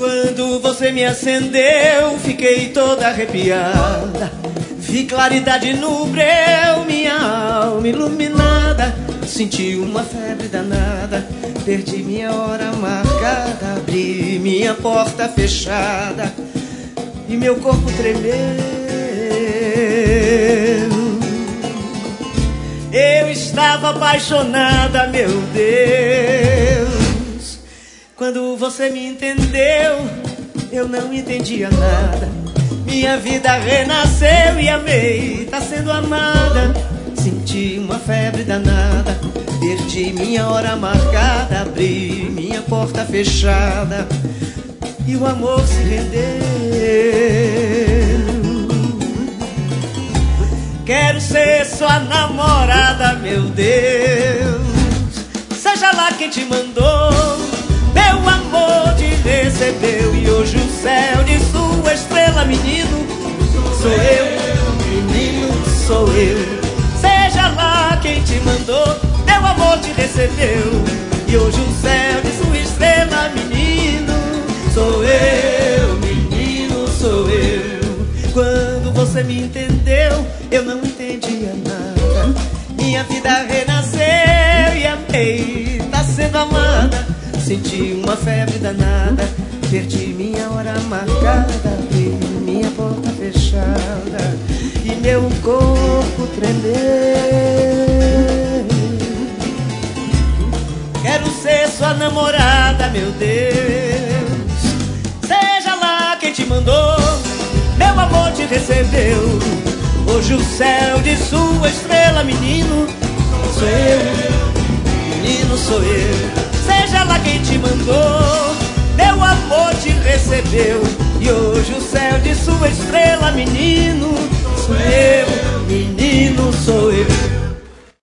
Quando você me acendeu, fiquei toda arrepiada. Vi claridade no breu, minha alma iluminada. Senti uma febre danada, perdi minha hora marcada. Abri minha porta fechada e meu corpo tremeu. Eu estava apaixonada, meu Deus. Quando você me entendeu, eu não entendia nada. Minha vida renasceu e amei, tá sendo amada. Senti uma febre danada, perdi minha hora marcada. Abri minha porta fechada e o amor se rendeu. Quero ser sua namorada, meu Deus. Seja lá quem te mandou, meu amor te recebeu. E hoje o céu de sua estrela, menino, sou eu, menino, sou eu. Seja lá quem te mandou, meu amor te recebeu. E hoje o céu de sua estrela, menino, sou eu, menino, sou eu. Quando você me entendeu, eu não entendia nada. Minha vida renasceu e amei, tá sendo amada. Senti uma febre danada, perdi minha hora marcada. Abri minha porta fechada e meu corpo tremeu. Quero ser sua namorada, meu Deus. Seja lá quem te mandou, meu amor te recebeu. Hoje o céu de sua estrela, menino, sou eu, menino, sou eu. Seja lá quem te mandou, meu amor te recebeu. E hoje o céu de sua estrela, menino, sou eu, menino, sou eu.